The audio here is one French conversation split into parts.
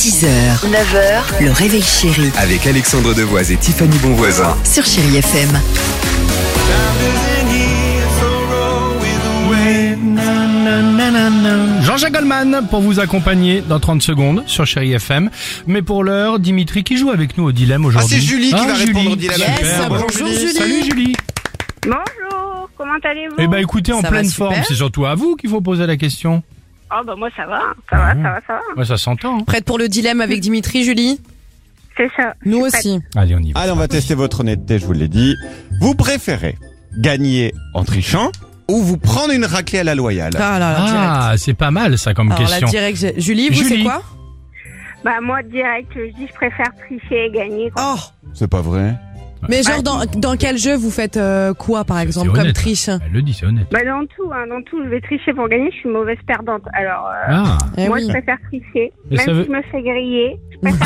6h, 9h, le réveil chéri Avec Alexandre Devoise et Tiffany Bonvoisin. sur Chéri FM. Jean-Jacques Goldman pour vous accompagner dans 30 secondes sur Chéri FM. Mais pour l'heure, Dimitri qui joue avec nous au dilemme aujourd'hui. Ah, c'est Julie qui va répondre au dilemme. Super. Bonjour Julie. Salut Julie. Bonjour, comment allez-vous? Eh ben écoutez, en Ça va pleine super. forme, c'est surtout à vous qu'il faut poser la question. Oh bah moi ça va. Ouais, ça s'entend. Hein. Prête pour le dilemme avec Dimitri, Julie? C'est ça. Nous Je suis aussi. Allez, on y va. Allez, on va tester votre honnêteté, je vous l'ai dit. Vous préférez gagner en trichant ou vous prendre une raclée à la loyale? Ah là là, direct. Ah, c'est pas mal ça comme Alors question. là, direct, Julie, vous Julie. c'est quoi? Bah moi direct, je dis je préfère tricher et gagner. Quoi. Oh. C'est pas vrai. Mais genre dans quel jeu vous faites quoi par exemple C'est comme honnête, triche? Elle le dit, c'est honnête. Bah dans tout, je vais tricher pour gagner, je suis mauvaise perdante. Alors Ah. Eh moi oui. je préfère tricher, Et même ça si veut- je me fais griller. Je préfère...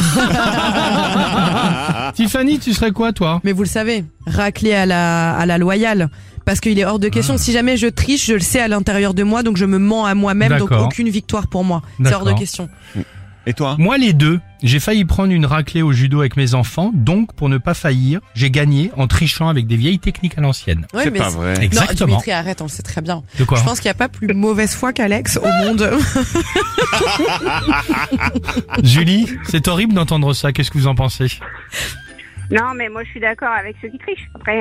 Tiffany, tu serais quoi toi? Mais vous le savez, racler à la loyale. Parce qu'il est hors de question. Si jamais je triche, je le sais à l'intérieur de moi, donc je me mens à moi-même, donc D'accord. aucune victoire pour moi. C'est hors de D'accord. question. Et toi? Moi les deux. J'ai failli prendre une raclée au judo avec mes enfants, donc pour ne pas faillir, j'ai gagné en trichant avec des vieilles techniques à l'ancienne. Ouais, C'est mais pas vrai. Non, Exactement. Dimitri, arrête, on le sait très bien. De quoi? Je pense qu'il n'y a pas plus mauvaise foi qu'Alex au monde. Julie, c'est horrible d'entendre ça, qu'est-ce que vous en pensez? Non mais moi je suis d'accord avec ceux qui trichent. Après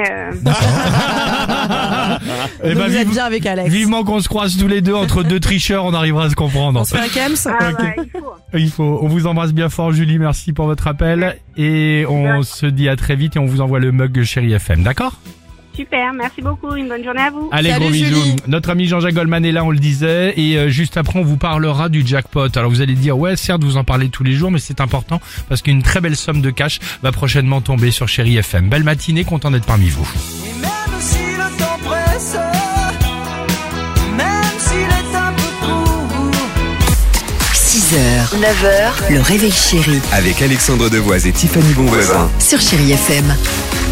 Eh Donc ben, vous êtes bien avec Alex. vivement qu'on se croise tous les deux entre deux tricheurs, on arrivera à se comprendre. On se fait un Kems? ah, Ok. bah, il faut. On vous embrasse bien fort Julie, merci pour votre appel et on se dit à très vite et on vous envoie le mug Chéri FM, d'accord? Super, merci beaucoup, une bonne journée à vous. Allez, Salut, gros bisous. Julie. Notre ami Jean-Jacques Goldman est là, on le disait, et juste après on vous parlera du jackpot. Alors vous allez dire, ouais certes vous en parlez tous les jours, mais c'est important parce qu'une très belle somme de cash va prochainement tomber sur Chéri FM. Belle matinée, content d'être parmi vous. Et même si le temps presse, même s'il est un peu court, 6h, 9h, le réveil chéri Avec Alexandre Devoise et Tiffany Bonvoisin. sur Chéri FM.